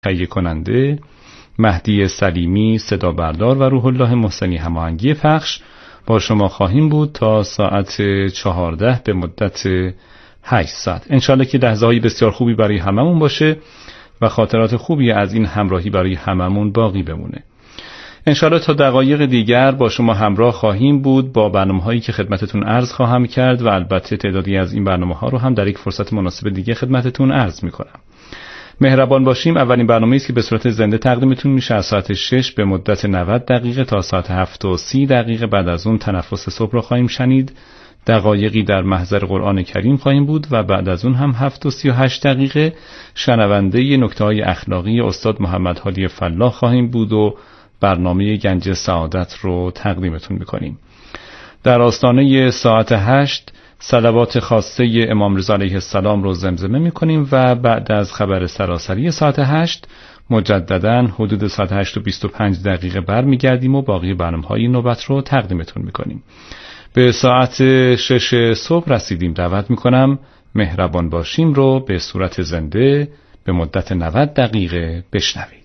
تهیه کننده، مهدی سلیمی صدا بردار و روح الله محسنی هماهنگی پخش با شما خواهیم بود تا ساعت 14 به مدت 8 ساعت. انشالله که لحظه‌های بسیار خوبی برای هممون باشه و خاطرات خوبی از این همراهی برای هممون باقی بمونه. انشالله تا دقایق دیگر با شما همراه خواهیم بود با برنامه‌هایی که خدمتتون عرض خواهم کرد و البته تعدادی از این برنامه‌ها رو هم در یک فرصت مناسب دیگه خدمتتون عرض می‌کنم. مهربان باشیم اولین برنامه‌ای است که به صورت زنده تقدیمتون میشه از ساعت 6 به مدت 90 دقیقه تا ساعت 7 و 30 دقیقه. بعد از اون تنفس صبح رو خواهیم شنید، دقایقی در محضر قرآن کریم خواهیم بود و بعد از اون هم 7 و 38 دقیقه شنونده نکته‌های اخلاقی استاد محمد حالی فلاح خواهیم بود و برنامه گنج سعادت رو تقدیمتون میکنیم. در آستانه ساعت 8 صلوات خاصه امام رضا علیه السلام رو زمزمه میکنیم و بعد از خبر سراسری ساعت 8 مجدداً حدود ساعت 8 و 25 دقیقه برمیگردیم و باقی برنامه‌های نوبت رو تقدیمتون میکنیم. به ساعت 6 صبح رسیدیم. دعوت میکنم مهربان باشیم رو به صورت زنده به مدت 90 دقیقه بشنوید.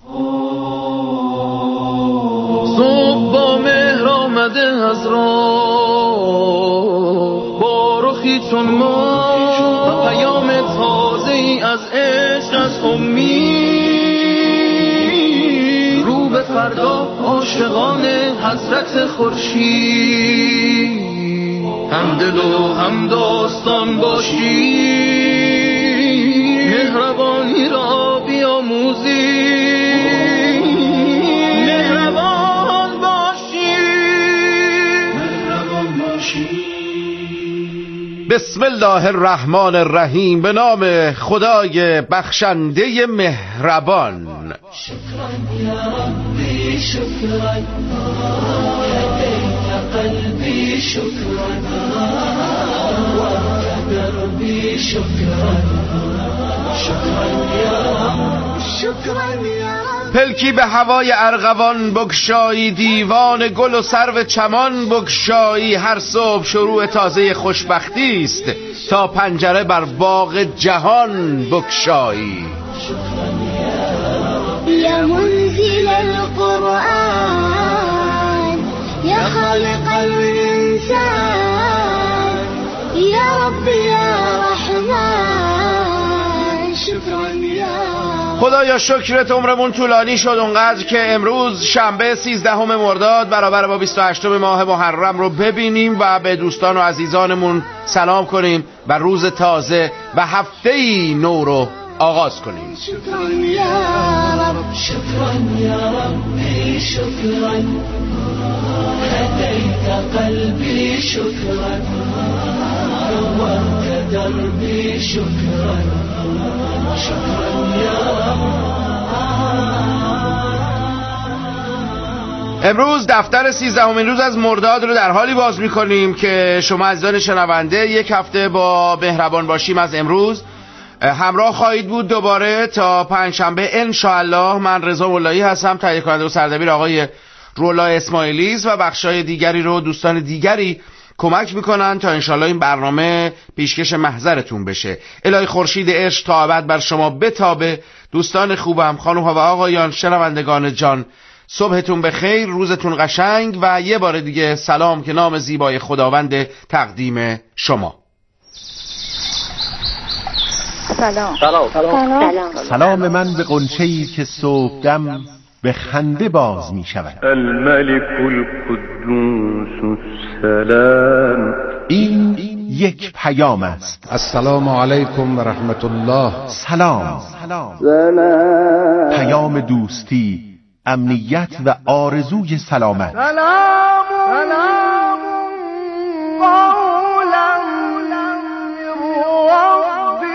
صبح با مهر آمده از راه، با رخی چون ما پیام تازه ای از عشق، از امید، رو به فردا عاشقانه حضرت خورشید، هم دل و هم داستان باشی، مهربانی را بیاموزی، بسم الله الرحمن الرحیم. به نام خدای بخشنده مهربان. شکران یا ربی شکران، هدیت قلبی شکران، وقت دربی شکران، شکران یا رب، شکران یا رب. پلکی به هوای ارغوان بگشایی، دیوان گل و سرو چمان بگشایی. هر صبح شروع تازه خوشبختی است، تا پنجره بر باغ جهان بگشایی. یا منزل القرآن، یا خالق الانسان، یا رب یا رحمان، شکران یا خدایا شکرت عمرمون طولانی شد اونقدر که امروز شنبه 13 مرداد برابر با 28 ماه محرم رو ببینیم و به دوستان و عزیزانمون سلام کنیم و روز تازه و هفته‌ای نو رو آغاز کنیم. شکران یا رب، شکران یا ربی شکران، هدیت قلبی شکران، نورت دربی شکران، شکران یا رب. امروز دفتر 13مین روز از مرداد رو در حالی باز می‌کنیم که شما عزیزان شنونده یک هفته با مهربان باشیم از امروز همراه خواهید بود دوباره تا پنجشنبه انشاءالله. من رضا مولایی هستم، تهیه کننده و سردبیر آقای رولا اسماعیلیز و بخشای دیگری رو دوستان دیگری کمک میکنن تا انشاءالله این برنامه پیشکش محضرتون بشه. الهی خورشید عشق تا ابد بر شما بتابه. دوستان خوبم، خانوم‌ها و آقایان، شنوندگان جان، صبحتون بخیر، روزتون قشنگ و یه بار دیگه سلام که نام زیبای خداوند تقدیم شما. سلام من به غنچه‌ای که صبحدم به خنده باز می شود. الملك القدوس السلام. این یک پیام است. السلام علیکم و رحمت الله. سلام. پیام دوستی، امنیت و آرزوی سلامت. سلام قولا من رب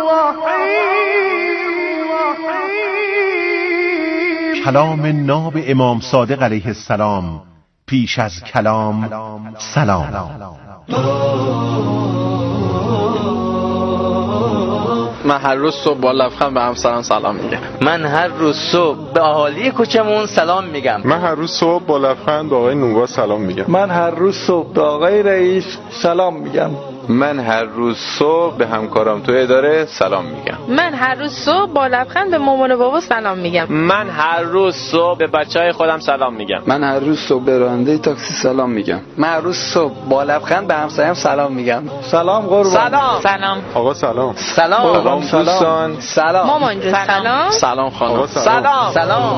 رحیم. کلام ناب امام صادق علیه السلام پیش از کلام سلام. من هر روز صبح با لبخند به همسرم سلام میگم. من هر روز صبح به اهالی کوچمون سلام میگم. من هر روز صبح با لبخند به آقای نونگا سلام میگم. من هر روز صبح به آقای رئیس سلام میگم. من هر روز صبح به همکارام تو اداره سلام میگم. من هر روز صبح با لبخند به مامان و بابا سلام میگم. من هر روز صبح به بچهای خودم سلام میگم. من هر روز صبح به راننده تاکسی سلام میگم. من هر روز صبح با لبخند به همسایم سلام میگم. سلام قربان. سلام. سلام. آقا سلام. سلام. دوستان. سلام. مامان جون سلام. سلام خانم. سلام.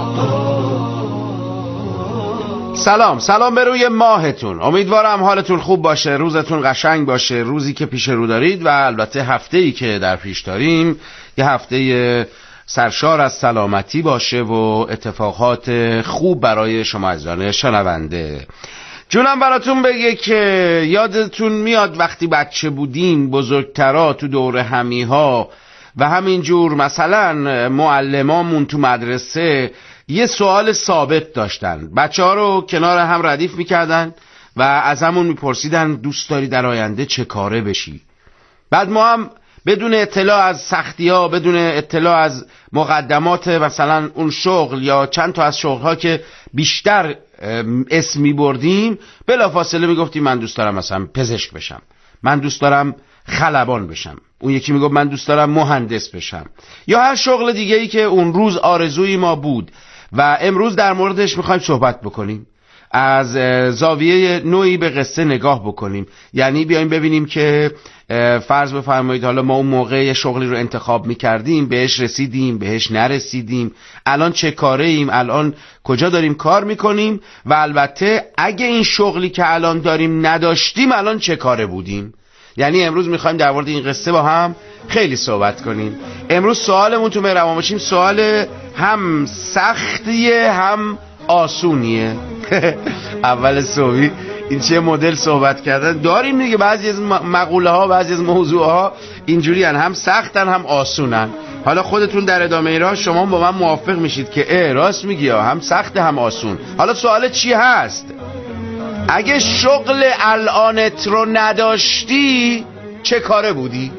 سلام به روی ماهتون. امیدوارم حالتون خوب باشه، روزتون قشنگ باشه، روزی که پیش رو دارید و البته هفته‌ای که در پیش داریم یه هفته سرشار از سلامتی باشه و اتفاقات خوب برای شما عزیزان شنونده. جونم براتون بگه که یادتون میاد وقتی بچه بودیم بزرگترا تو دور همیها و همینجور مثلا معلمامون تو مدرسه یه سوال ثابت داشتن، بچه ها رو کنار هم ردیف میکردن و از همون میپرسیدن دوست داری در آینده چه کاره بشی؟ بعد ما هم بدون اطلاع از سختی ها، بدون اطلاع از مقدمات مثلا اون شغل یا چند تا از شغل ها که بیشتر اسم میبردیم بلافاصله میگفتیم من دوست دارم مثلا پزشک بشم، من دوست دارم خلبان بشم، اون یکی میگفت من دوست دارم مهندس بشم، یا هر شغل دیگه ای که اون روز آرزوی ما بود. و امروز در موردش میخوایم صحبت بکنیم، از زاویه نوعی به قصه نگاه بکنیم. یعنی بیایم ببینیم که فرض بفرمایید حالا ما اون موقع شغلی رو انتخاب میکردیم، بهش رسیدیم، بهش نرسیدیم، الان چه کاره ایم، الان کجا داریم کار میکنیم و البته اگه این شغلی که الان داریم نداشتیم الان چه کاره بودیم. یعنی امروز میخوایم در مورد این قصه با هم خیلی صحبت کنیم. امروز سوالمون تو مهربان باشیم سوال هم سختیه هم آسونیه. اول صبحی این چه مدل صحبت کردن داریم دیگه، بعضی از مقوله ها بعضی از موضوع ها اینجوری هم سختن هم آسونن. حالا خودتون در ادامه راه شما با من موافق میشید که راست میگی هم سخت هم آسون. حالا سوال چی هست؟ اگه شغل الانت رو نداشتی چه کاره بودی؟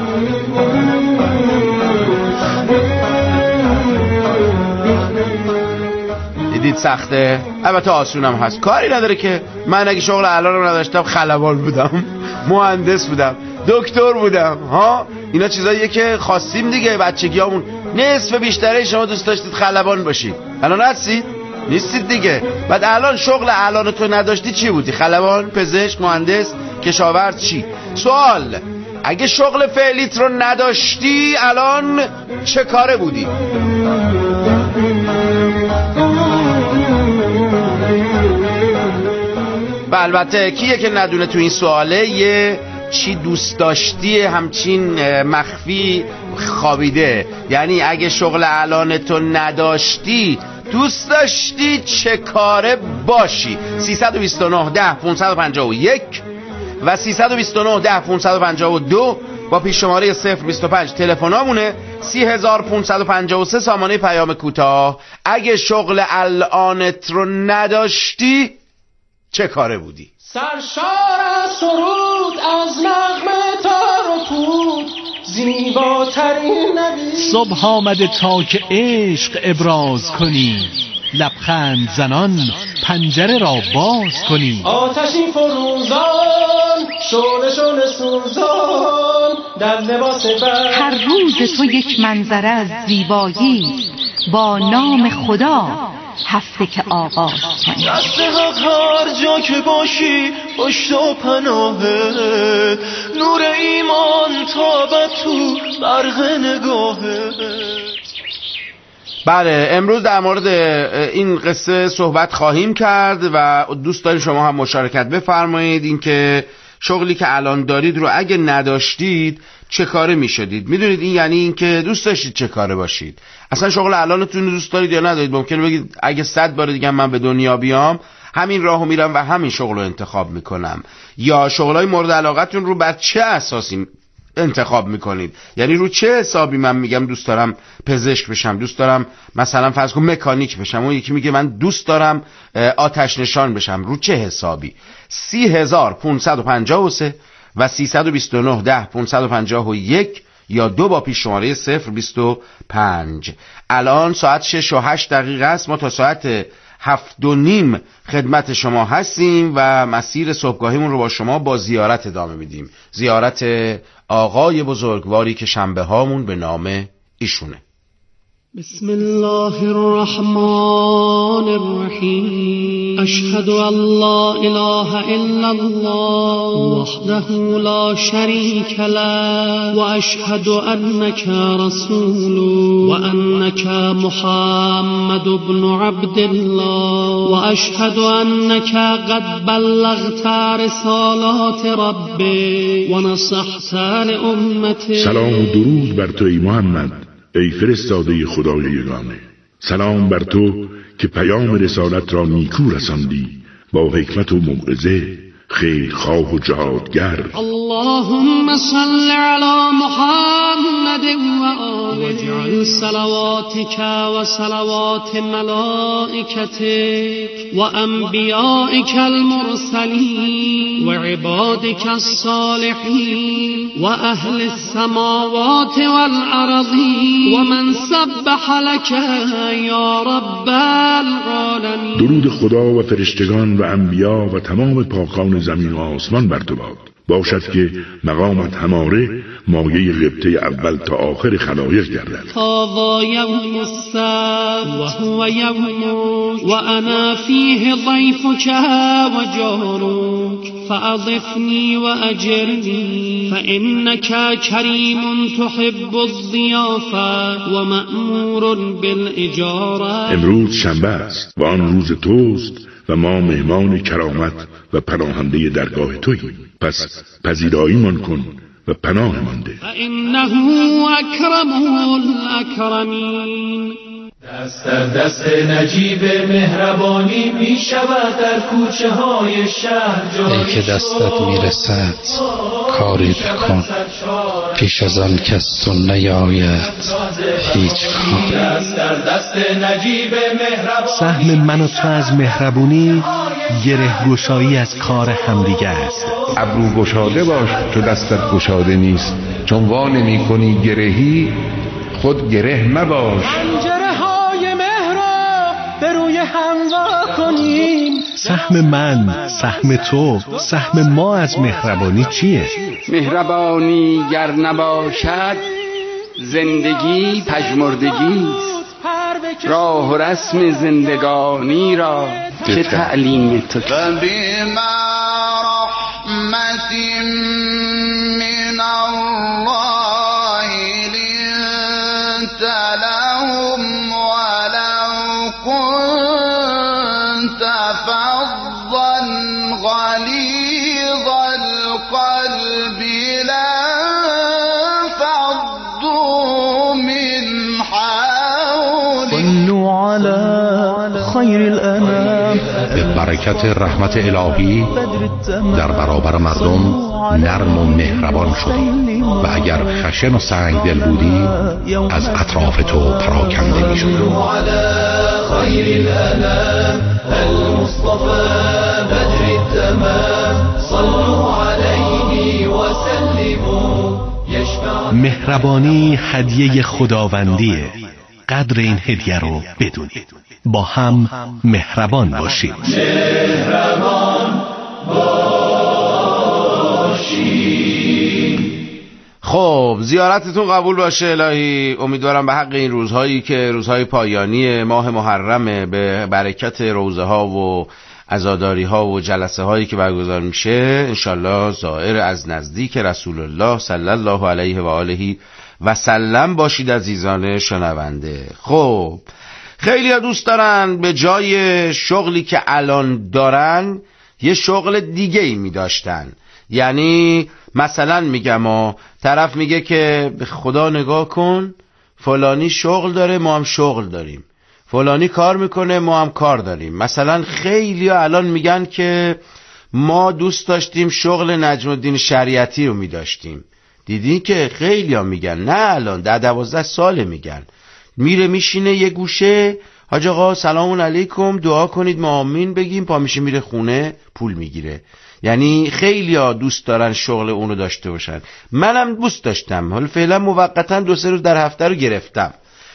دیدید سخته؟ البته آسونم هست، کاری نداره که من اگه شغل الان رو نداشتم خلبان بودم، مهندس بودم، دکتر بودم. ها اینا چیزاییه که خواستیم دیگه بچگیامون. نصف بیشتره شما دوست داشتید خلبان باشید، الان هستید؟ نیستید دیگه. بعد الان شغل الان تو نداشتی چی بودی؟ خلبان، پزشک، مهندس، کشاورز، چی؟ سوال اگه شغل فعلیت رو نداشتی الان چه کاره بودی؟ و البته کیه که ندونه تو این سواله یه چی دوست داشتی همچین مخفی خوابیده. یعنی اگه شغل الان تو نداشتی دوست داشتی چه کاره باشی؟ 329 10 551 و 329 10 552 با پیش شماره 025 تلفنامونه. 3553 سامانه پیام کوتاه. اگه شغل الانت رو نداشتی چه کاره بودی؟ سرشار از سرود از نغمه تار و پود، زیباترین نبی صبح آمده تا که عشق ابراز کنی، لبخند زنان پنجره را باز کنی. آتشی فروزان شعله سوزان در لباس بر. هر روز تو یک منظره از زیبایی، با نام خدا هفته که آغاز کنی. دست حق هر جا که باشی پشت و پناهه، نور ایمان تابد تو برق نگاهه. بله امروز در مورد این قصه صحبت خواهیم کرد و دوست داریم شما هم مشارکت بفرمایید. اینکه شغلی که الان دارید رو اگه نداشتید چه کاره می شدید؟ میدونید این یعنی این که دوست داشتید چه کاره باشید. اصلا شغل الانتون دوست دارید یا ندارید؟ ممکنه بگید اگه 100 بار دیگه من به دنیا بیام همین راهو میرم و همین شغل رو انتخاب میکنم. یا شغلای مورد علاقتون رو بر چه اساسی انتخاب میکنید؟ یعنی رو چه حسابی من میگم دوست دارم پزشک بشم، دوست دارم مثلا فرض کن مکانیک بشم، اون یکی میگه من دوست دارم آتش نشان بشم. رو چه حسابی؟ 3553 و 329 10 551 یا 2 با پیش شماره 025. الان ساعت 6:08 است. ما تا ساعت 7:30 خدمت شما هستیم و مسیر صبحگاهیمون رو با شما با زیارت ادامه میدیم. زیارت آقای بزرگواری که شنبه هامون به نام ایشونه. بسم الله الرحمن الرحیم. اشهد ان لا اله الا الله وحده لا شریک له و اشهد انک رسول و انک محمد بن عبد الله و اشهد انک قد بلغت رسالات ربک و نصحت لامته. سلام و درود بر تو ای محمد، ای فرستاده خدای یگانه. سلام بر تو که پیام رسالت را نیکو رساندی، با حکمت و موعظه، خیرخواه و جهادگر. اللهم صل علی محمد و آله واجعل صلواتک و صلوات ملائکتک و انبیائک المرسلین و عبادک الصالحین و اهل السماوات والارضین و من سبح لك یا رب العالمین. درود خدا و فرشتگان و انبیا و تمام پاکان زمین و آسمان بر تو باشد که مقامت هماره مایه غبطه اول تا آخر خلایق گردد. هذا یوم السبت و هو یومک و انا فیه ضیفک و جارک فاضفنی و اجرنی فانک کریم تحب الضیافه و مأمور بالاجاره. امروز شنبه است و آن روز توست و ما مهمان کرامت و پناهنده درگاه توییم، پس پذیراییمان کن و پناهمان ده. فانه اکرم الاکرمین. دست در دست نجیب مهربانی می شود در کوچه های شهر جاری. ای که دستت میرسد کاری بکن، پیش از آن کس تو نیاید هیچ کار. دست در دست نجیب مهربانی. سهم من و تو از مهربونی گره گشایی از کار همدیگه است. ابرو گشاده باش تو دستت گشاده نیست، چون وا نمی کنی گرهی خود گره مباش. به روی هم وا کنیم. سهم من، سهم تو، سهم ما از مهربانی چیه؟ مهربانی گر نباشد زندگی پژمردگی است. راه و رسم زندگانی را که تعلیم تو. فبما رحمت من الله لنت لهم كنت فظا غليظ القلب لانفضوا من حولك. صلوا على خير الانام. به برکت رحمت الهی در برابر مردم نرم و مهربان شدی و اگر خشن و سنگ دل بودی از اطراف تو پراکنده می شدی. خير الأنام المصطفى بدر التمام صلوا عليه وسلموا يشفع. مهربانی هدیه خداوندیه، قدر این هدیه رو بدونید. با هم مهربان باشید. مهربان باشید. خب زیارتتون قبول باشه الهی. امیدوارم به حق این روزهایی که روزهای پایانی ماه محرمه، به برکت روزه ها و عزاداری ها و جلسه هایی که برگزار میشه انشالله زائر از نزدیک رسول الله صلی الله علیه و آله و سلم باشید عزیزان شنونده. خب خیلی ها دوست دارن به جای شغلی که الان دارن یه شغل دیگه ای می داشتن. یعنی مثلا میگم طرف میگه که به خدا نگاه کن، فلانی شغل داره ما هم شغل داریم، فلانی کار میکنه ما هم کار داریم. مثلا خیلی ها الان میگن که ما دوست داشتیم شغل نجم الدین شریعتی رو میداشتیم. دیدین که خیلی ها میگن، نه الان 10-12 ساله میگن، میره میشینه یه گوشه، حاج آقا سلام علیکم دعا کنید ما آمین بگیم، پا میشه میره خونه پول میگیره. یعنی خیلی ها دوست دارن شغل اونو داشته باشن. منم دوست داشتم، حالا فعلا موقتا 2-3 روز در هفته رو گرفتم،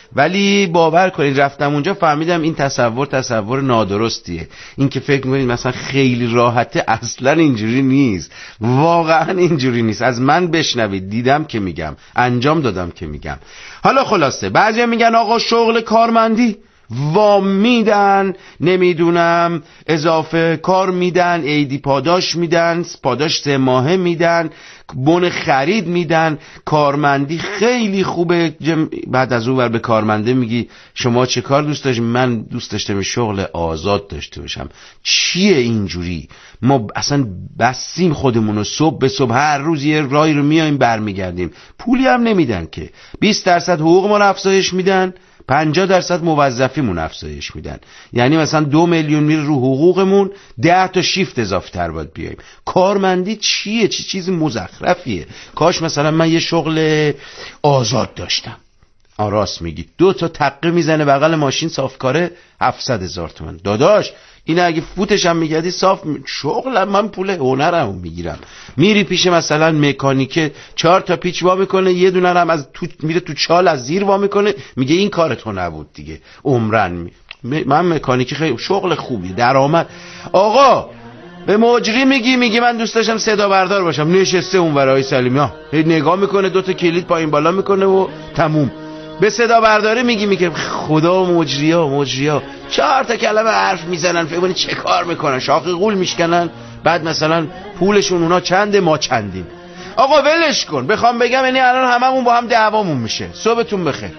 ولی باور کنید رفتم اونجا فهمیدم این تصور نادرستیه. این که فکر میکنید مثلا خیلی راحته، اصلا اینجوری نیست، واقعا اینجوری نیست. از من بشنوید، دیدم که میگم، انجام دادم که میگم. حالا خلاصه بعضیا میگن آقا شغل کارمندی وام میدن، نمیدونم اضافه کار میدن، عیدی پاداش میدن، پاداش 3 ماهه میدن، بون خرید میدن، کارمندی خیلی خوبه. بعد از اون ور به کارمنده میگی شما چه کار دوست داشتید؟ من دوست داشتم شغل آزاد داشته باشم. چیه اینجوری؟ ما اصلا بسیم خودمونو صبح به صبح هر روز یه راهی رو میایم برمیگردیم، پولی هم نمیدن که. 20% حقوق ما رو افزایش میدن، 50% موظفیمون افزایش میدن. یعنی مثلا 2 میلیون میره رو حقوقمون، 10 تا شیفت اضافه تر باید بیایم. کارمندی چیه؟ چه چیز مزخرفیه. کاش مثلا من یه شغل آزاد داشتم. راست میگی. 2 تا تقه میزنه بغل ماشین صافکاره 700,000 تومان. داداش این اگه فوتش هم میگردی صاف شغل، من پول هنرمو میگیرم. میری پیش مثلا مکانیک 4 تا پیچ وا میکنه، یه دونه هم از تو میره تو چال از زیر وا میکنه، میگه این کار تو نبود دیگه عمرن. من مکانیکی خیلی شغل خوبی، درآمد. آقا به مجری میگی من دوست داشتم صدا بردار باشم، نشسته اون ورای سلیمی ها نگاه میکنه، 2 تا کلید پایین بالا میکنه و تموم. به صدا برداری میگه خدا مجریا 4 تا کلمه حرف میزنن، فکر کنید چه کار میکنن؟ شاخ غول میشکنن. بعد مثلا پولشون اونا چنده ما چندیم. آقا ولش کن. بخوام بگم یعنی الان هممون با هم دعوامون میشه. صبحتون بخیر.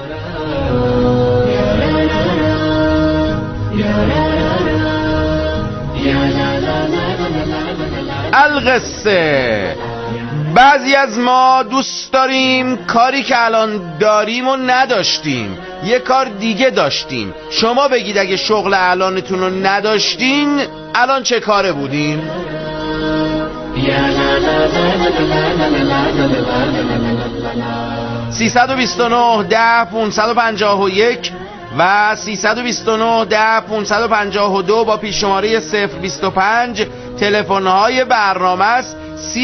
القصه بعضی از ما دوست داریم کاری که الان داریم و نداشتیم، یه کار دیگه داشتیم. شما بگید اگه شغل الانتون رو نداشتین الان چه کاره بودین؟ 329 10 551 و 329 10 552 با پیش شماره 025 تلفن‌های برنامه است.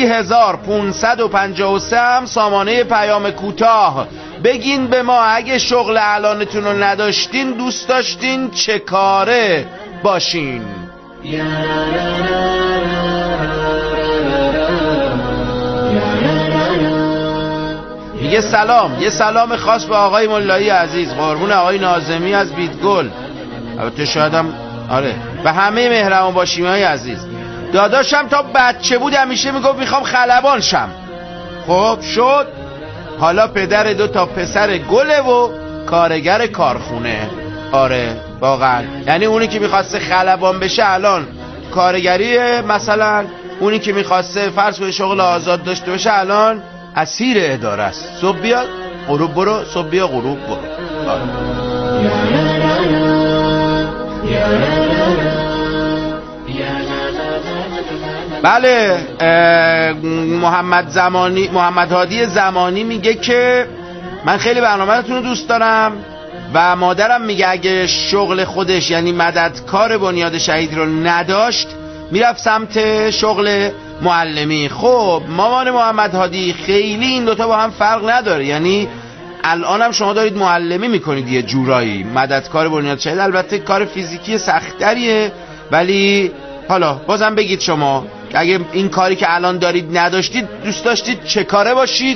30553 هم سامانه پیام کوتاه. بگین به ما اگه شغل الانتون رو نداشتین دوست داشتین چه کاره باشین. یه سلام خاص به آقای ملایی عزیز، قربون آقای ناظمی از بیتگل، البته شاید هم آره، و همه مهربان باشیمای عزیز. داداشم تا بچه بود همیشه میگفت میخوام خلبان شم. خب شد، حالا پدر 2 تا پسر گله و کارگر کارخونه. آره واقعا، یعنی اونی که میخواسته خلبان بشه الان کارگریه، مثلا اونی که میخواسته فرض کنه شغل آزاد داشته باشه الان اسیر اداره است. صبح بیا غروب برو، صبح بیا غروب برو. بله، محمد هادی زمانی میگه که من خیلی برنامه‌تون رو دوست دارم و مادرم میگه اگه شغل خودش یعنی مددکار بنیاد شهید رو نداشت میرفت سمت شغل معلمی. خب مامان محمد هادی خیلی این دوتا با هم فرق نداره، یعنی الان هم شما دارید معلمی میکنید یه جورایی، مددکار بنیاد شهید البته کار فیزیکی سخت‌تریه، ولی حالا بازم بگید شما اگه این کاری که الان دارید نداشتید دوست داشتید چه کاره باشید؟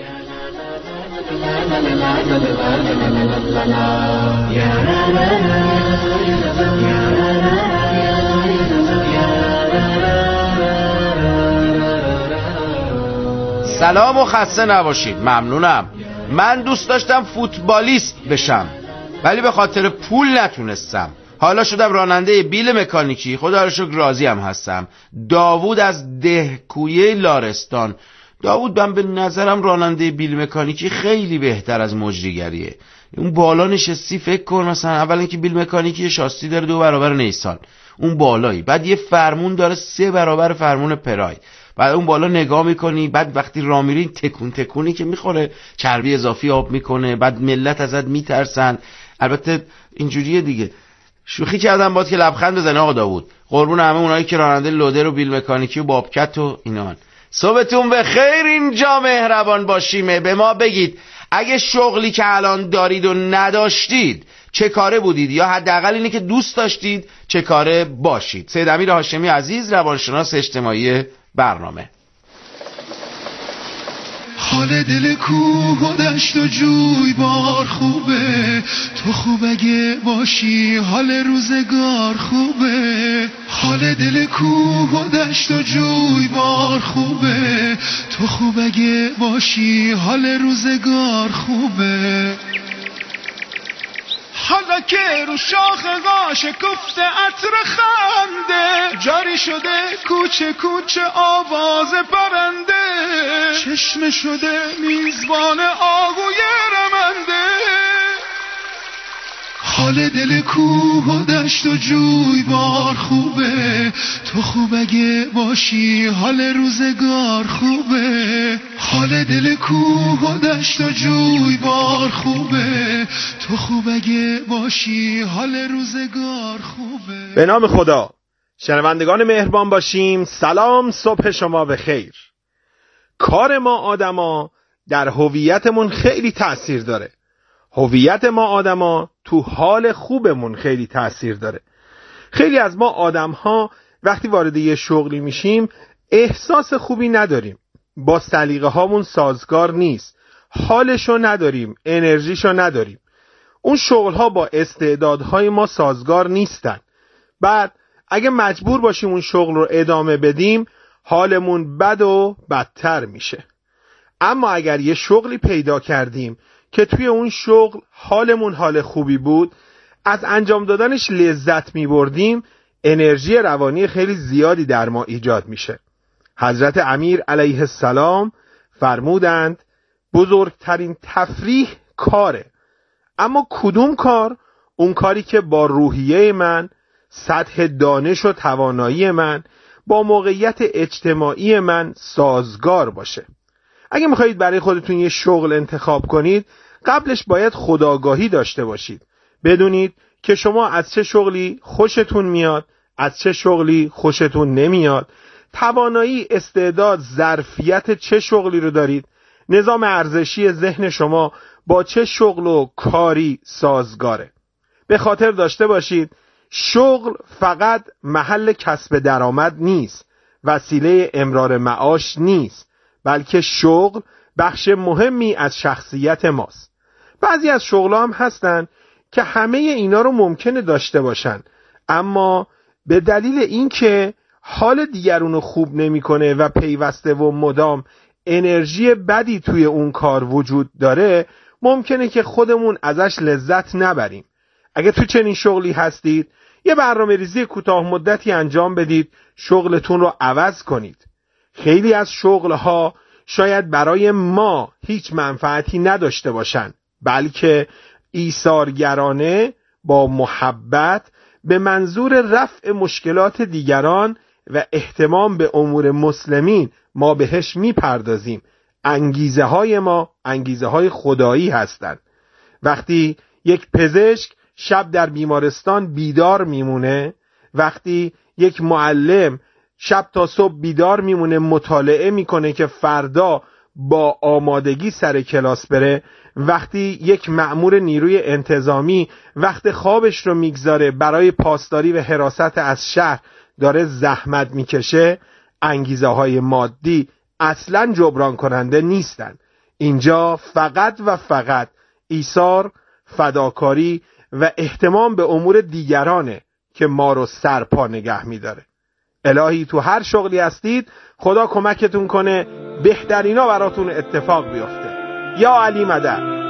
سلام و خسته نباشید. ممنونم. من دوست داشتم فوتبالیست بشم ولی به خاطر پول نتونستم. حالا شدم راننده بیل مکانیکی، خدا رو شکر راضی هم هستم. داوود از دهکویه لارستان. داوود من به نظرم راننده بیل مکانیکی خیلی بهتر از مجریگریه. اون بالا نشستی فکر کن مثلا اولا که بیل مکانیکی شاسی داره 2 برابر نیسان، اون بالایی، بعد یه فرمون داره 3 برابر فرمون پراید، بعد اون بالا نگاه میکنی، بعد وقتی راه میری تکونی که میخوره، چربی اضافی آب میکنه، بعد ملت ازت میترسن. البته اینجوریه دیگه. شوخی کردم باید که لبخند بزنه آقا داوود. قربون همه اونایی که راننده لودر و بیل مکانیکی و بابکت و اینان. صبحتون بخیر. اینجا مهربان باشیمه. به ما بگید اگه شغلی که الان دارید و نداشتید چه کاره بودید، یا حداقل اینه که دوست داشتید چه کاره باشید. سید امیر هاشمی عزیز، روانشناس اجتماعی برنامه. حال دل کوه و دشت و جوی بار خوبه، تو خوب اگه باشی حال روزگار خوبه. حال دل کوه و دشت و جوی بار خوبه، تو خوب اگه باشی حال روزگار خوبه. حالا که رو شاخه‌ها شکفته عطر خنده، جاری شده کوچه کوچه آواز پرنده، چشم شده میزبان آهوی رمنده. حال دل کوه و دشت و جوی بار خوبه، تو خوب اگه باشی حال روزگار خوبه. حال دل کوه و دشت و جوی بار خوبه، تو خوب اگه باشی حال روزگار خوبه. به نام خدا. شنوندگان مهربان باشیم، سلام، صبح شما بخیر. کار ما آدما در هویتمون خیلی تأثیر داره. هویت ما آدما تو حال خوبمون خیلی تأثیر داره. خیلی از ما آدم‌ها وقتی وارد یه شغلی میشیم احساس خوبی نداریم، با سلیقه هامون سازگار نیست، حالشو نداریم، انرژیشو نداریم. اون شغل‌ها با استعدادهای ما سازگار نیستن. بعد اگه مجبور باشیم اون شغل رو ادامه بدیم حالمون بد و بدتر میشه. اما اگر یه شغلی پیدا کردیم که توی اون شغل حالمون حال خوبی بود، از انجام دادنش لذت می بردیم، انرژی روانی خیلی زیادی در ما ایجاد میشه. حضرت امیر علیه السلام فرمودند بزرگترین تفریح کاره. اما کدوم کار؟ اون کاری که با روحیه من، سطح دانش و توانایی من، با موقعیت اجتماعی من سازگار باشه. اگه میخواهید برای خودتون یه شغل انتخاب کنید، قبلش باید خودآگاهی داشته باشید. بدونید که شما از چه شغلی خوشتون میاد، از چه شغلی خوشتون نمیاد، توانایی، استعداد، ظرفیت چه شغلی رو دارید، نظام ارزشی ذهن شما با چه شغل و کاری سازگاره. به خاطر داشته باشید شغل فقط محل کسب درآمد نیست، وسیله امرار معاش نیست، بلکه شغل بخش مهمی از شخصیت ماست. بعضی از شغل‌ها هم هستن که همه اینا رو ممکنه داشته باشن، اما به دلیل اینکه حال دیگرون رو خوب نمی‌کنه و پیوسته و مدام انرژی بدی توی اون کار وجود داره، ممکنه که خودمون ازش لذت نبریم. اگه تو چنین شغلی هستید، یه برنامه‌ریزی کوتاه مدتی انجام بدید، شغلتون رو عوض کنید. خیلی از شغل‌ها شاید برای ما هیچ منفعتی نداشته باشن، بلکه ایثارگرانه با محبت به منظور رفع مشکلات دیگران و اهتمام به امور مسلمین ما بهش میپردازیم. انگیزه های ما انگیزه های خدایی هستند. وقتی یک پزشک شب در بیمارستان بیدار میمونه، وقتی یک معلم شب تا صبح بیدار میمونه مطالعه میکنه که فردا با آمادگی سر کلاس بره، وقتی یک مأمور نیروی انتظامی وقت خوابش رو میگذاره برای پاسداری و حراست از شهر داره زحمت میکشه، انگیزه های مادی اصلاً جبران کننده نیستن. اینجا فقط و فقط ایثار، فداکاری و اهتمام به امور دیگرانه که ما رو سرپا نگه میداره. الهی تو هر شغلی هستید خدا کمکتون کنه بهترینا براتون اتفاق بیفته. یا علی مدد.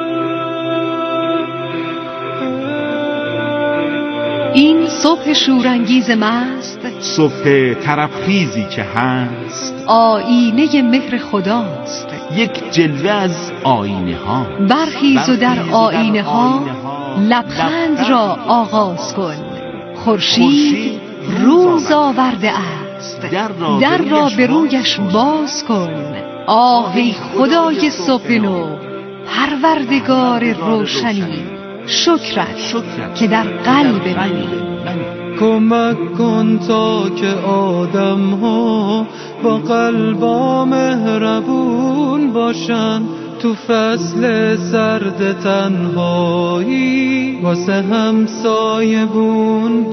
این صبح شورانگیز ماست، صبح طربخیزی که هست، آینه مهر خداست. یک جلوه از آینه ها. برخیز و در آینه ها لبخند را آغاز کن. خورشید روز آورده است، در را به رویش باز کن. آهی خدای صبح نو، پروردگار روشنی، شکرت که در قلب منی. کمک کن تا که آدم ها با قلبا مهربون باشن، تو فصل سرد تنهایی واسه همسایه بون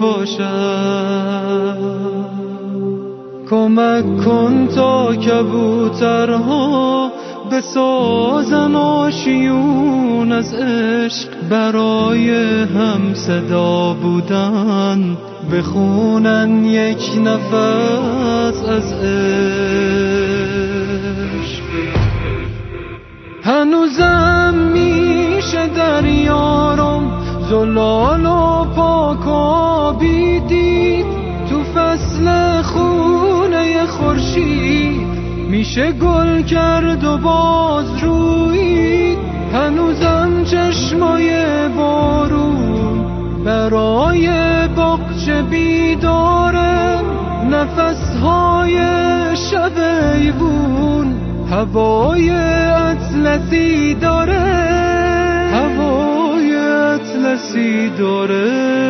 باشم. کمک کن تا کبوترها بسازن آشیون از عشق، برای هم صدا بودن بخونن یک نفس از عشق. هنوزم میشه در یارم زلال و پاکابی دید، تو فصل خونه خورشید میشه گل کرد و باز روید. هنوزم چشمای بارون برای باغچه بیداره، نفسهای شب ایوون هوای اطلسی داره، هوای اطلسی داره.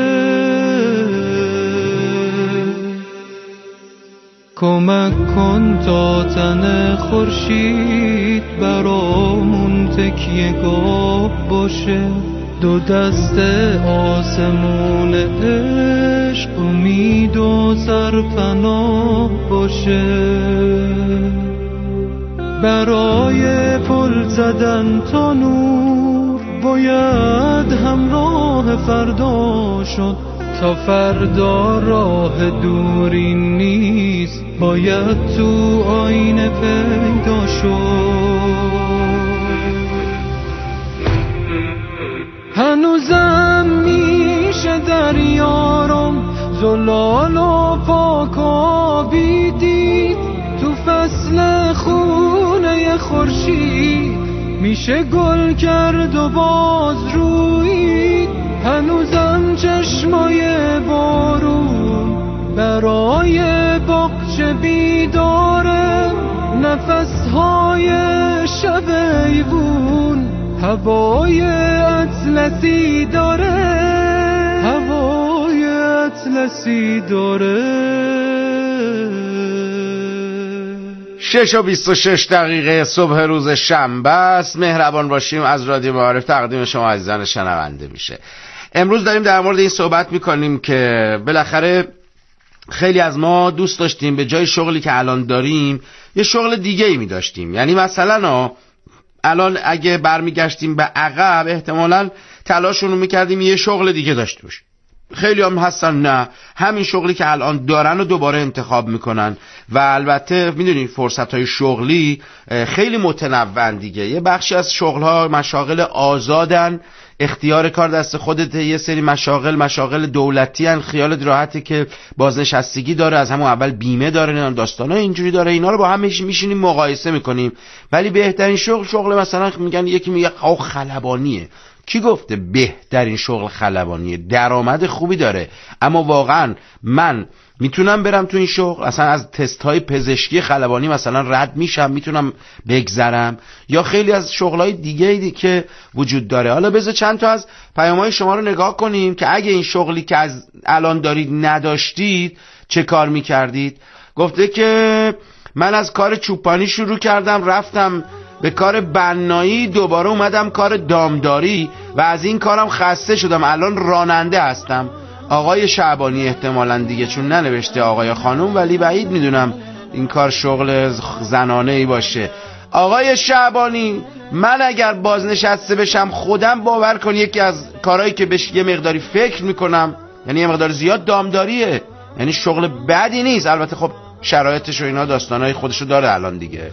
کمک کن تا تن خورشید برامون تکیه‌گاه باشه، دو دست آسمون عشق امید و سرپناه باشه. برای پل زدن تا نور باید همراه فردا شد، تا فردا راه دوری نیست باید تو آینه پیدا شد. هنوزم میشه در یارم زلال و پاکابی دید، تو فصل خونه خورشید میشه گل کرد و باز روید. هنوزم چشمای بارون برای باغچه بیداره، نفسهای شب ایوون هوای اطلسی داره، هوای اطلسی داره. 6:26 صبح روز شنبه است. مهربان باشیم از رادیو معارف تقدیم شما عزیزان شنونده میشه. امروز داریم در مورد این صحبت میکنیم که بالاخره خیلی از ما دوست داشتیم به جای شغلی که الان داریم یه شغل دیگه ای می داشتیم. یعنی مثلا الان اگه برمیگشتیم به عقب احتمالاً تلاشونو میکردیم یه شغل دیگه داشته باشیم. خیلی هم هستن نه همین شغلی که الان دارن رو دوباره انتخاب میکنن و البته میدونی فرصتهای شغلی خیلی متنوع دیگه. یه بخشی از شغلها مشاغل آزادن، اختیار کار دست خودته. یه سری مشاغل دولتی هن، خیالت راحته که بازنشستگی داره، از همون اول بیمه داره، داستانا اینجوری داره. اینا رو با هم میشینیم مقایسه میکنیم. ولی بهترین شغل مثلا میگن یکی میگه خلبانیه. کی گفته بهترین شغل خلبانیه؟ درآمد خوبی داره، اما واقعا من میتونم برم تو این شغل؟ اصلا از تست‌های پزشکی خلبانی مثلا رد میشم، میتونم بگذرم؟ یا خیلی از شغلای دیگه‌ای که وجود داره. حالا بذار چند تا از پیام‌های شما رو نگاه کنیم که اگه این شغلی که از الان دارید نداشتید چه کار میکردید. گفته که من از کار چوپانی شروع کردم، رفتم به کار بنایی، دوباره اومدم کار دامداری و از این کارم خسته شدم، الان راننده هستم. آقای شعبانی احتمالاً دیگه، چون ننوشته آقای خانم، ولی بعید میدونم این کار شغل زنانه ای باشه. آقای شعبانی، من اگر بازنشسته بشم خودم باور کن یکی از کارهایی که بهش یه مقداری فکر میکنم، یعنی یه مقدار زیاد دامداریه. یعنی شغل بدی نیست، البته خب شرایطش و اینا داستانای خودشو داره الان دیگه.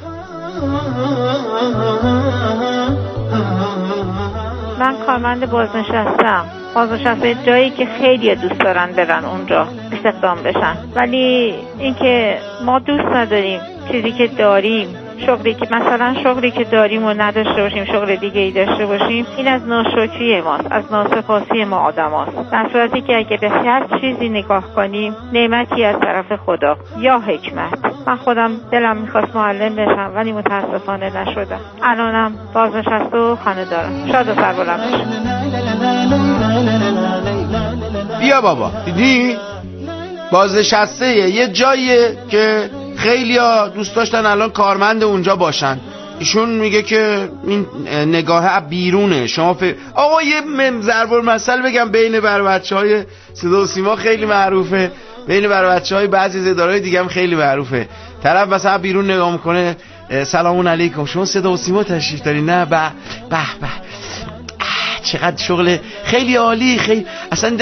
من کارمند بازنشستم جایی که خیلی دوست دارن برن اونجا استخدام بشن، ولی اینکه ما دوست نداریم چیزی که داریم، شغلی که داریم و نداشته باشیم شغل دیگه ای داشته باشیم، این از ناشکری ماست، از ناسپاسی ما آدم هاست. در صورتی که اگه به هر چیزی نگاه کنیم نعمتی از طرف خدا یا حکمت. من خودم دلم میخواست معلم بشم ولی متاسفانه نشدم. الانم بازنشسته و خانه دارم. شاد و سربلند باشم. بیا بابا، دیدی؟ بازنشسته یه جاییه که خیلی ها دوست داشتن الان کارمند اونجا باشن. ایشون میگه که این نگاه بیرونه. شما آقا یه ضرب المثل بگم بین بر بچهای صدا و سیما خیلی معروفه، بین بر بچهای بعضی از ادارهای دیگه هم خیلی معروفه. طرف مثلا بیرون نگاه میکنه، سلام علیکم، شما صدا و سیما تشریف داری؟ نه، به چقدر شغل خیلی عالی، خیلی اصلا